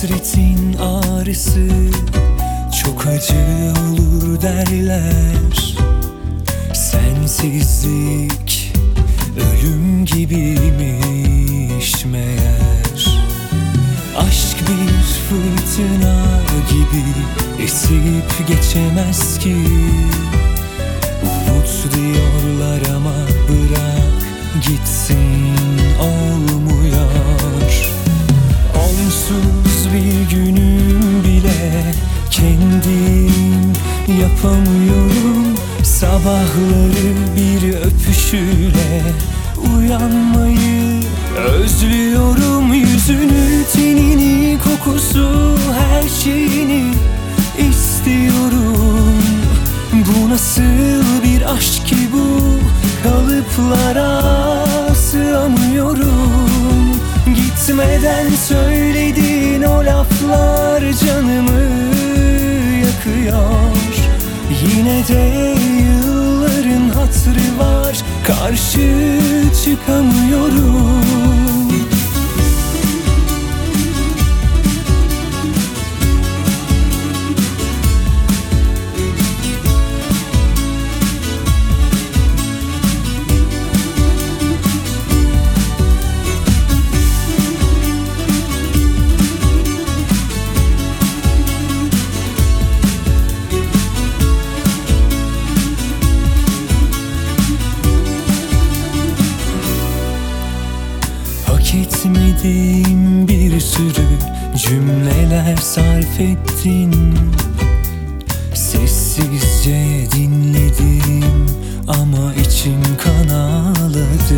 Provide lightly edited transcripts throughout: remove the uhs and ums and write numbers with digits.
Hasretin ağrısı çok acı olur derler. Sensizlik ölüm gibiymiş meğer. Aşk bir fırtına gibi esip geçemez ki. Umut diyorlar ama bırak gitsin, olmuyor. Onsuz bir günüm bile kendim yapamıyorum. Sabahları bir öpüşüyle uyanmayı özlüyorum. Yüzünü, tenini, kokusu, her şeyini istiyorum. Bu nasıl bir aşk ki bu? Kalıplara sığamıyorum. Gitmeden söylediğin o laflar canımı yakıyor. Yine de yılların hatırı var, karşı çıkamıyorum. Hak etmediğim bir sürü cümleler sarf ettin. Sessizce dinledim ama içim kan ağladı.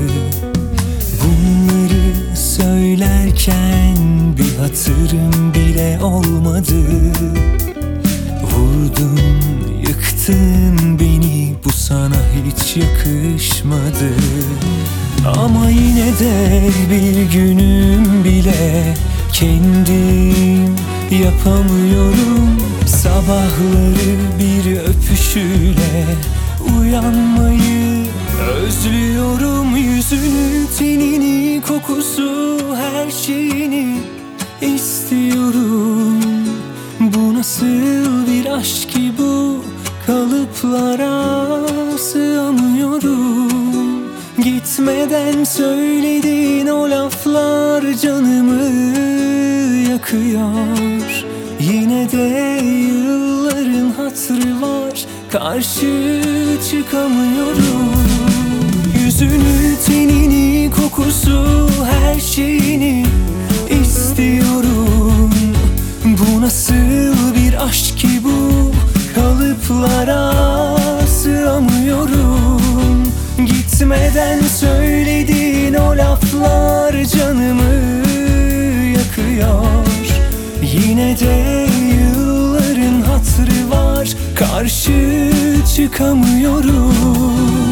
Bunları söylerken bir hatırım bile olmadı. Vurdun, yıktın beni, bu sana hiç yakışmadı. Ama yine de bir günüm bile kendim yapamıyorum. Sabahları bir öpüşüyle uyanmayı özlüyorum. Yüzünü, tenini, kokusu, her şeyini istiyorum. Bu nasıl bir aşk ki bu? Kalıplara sığamıyorum. Gitmeden söylediğin o laflar canımı yakıyor. Yine de yılların hatırı var, karşı çıkamıyorum. Yüzünü, tenini, kokusu, her şeyini istiyorum. Bu nasıl bir aşk ki bu? Kalıplara sığamıyorum. Gitmeden söylediğin o laflar canımı yakıyor. Yine de yılların hatırı var, karşı çıkamıyorum.